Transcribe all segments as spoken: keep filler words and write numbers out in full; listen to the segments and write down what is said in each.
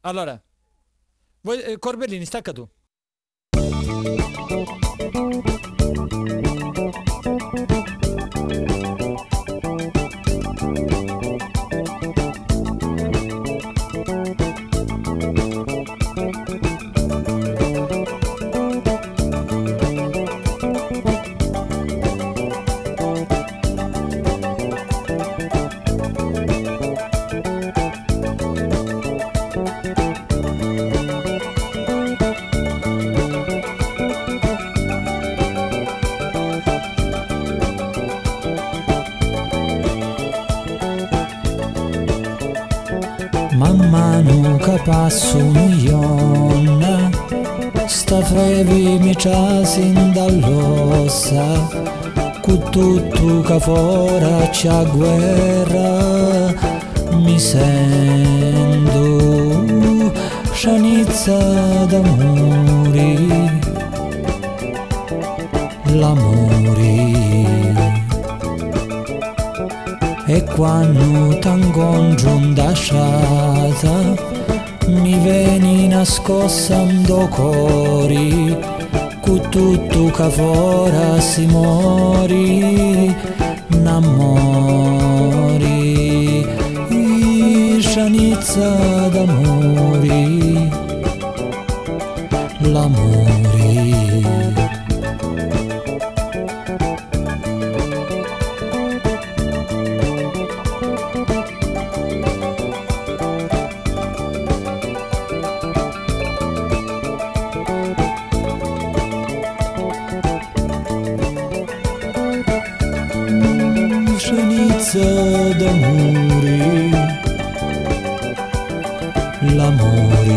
Allora, vuoi- eh, Corbellini, stacca tu. Man mano che passo un giorno, sta frevi mi ciasin dall'ossa, con tutto che fora c'è guerra, mi sento scianizza d'amori, l'amore. E quando t'incontro indasciata mi vieni nascostando cori, con tutto che fora si mori, n'amori, scianizza d'amori, l'amore. Scianizza d'amore, l'amore.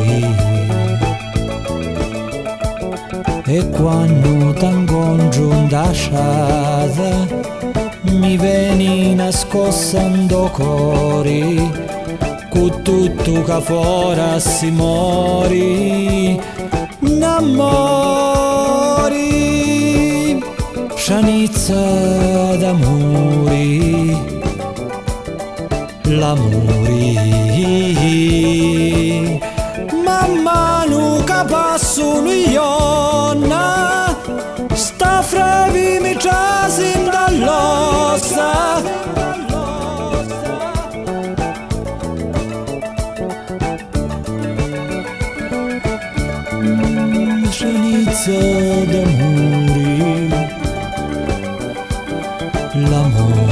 E quando t'incontro indasciata mi vieni nascostando cori, con tutto che fora si mori, n'amori, scianizza d'amori, l'amore. Man mano che passo un giorno, sta frevi mi ciasin dall'ossa, scianizza d'amore, l'amore.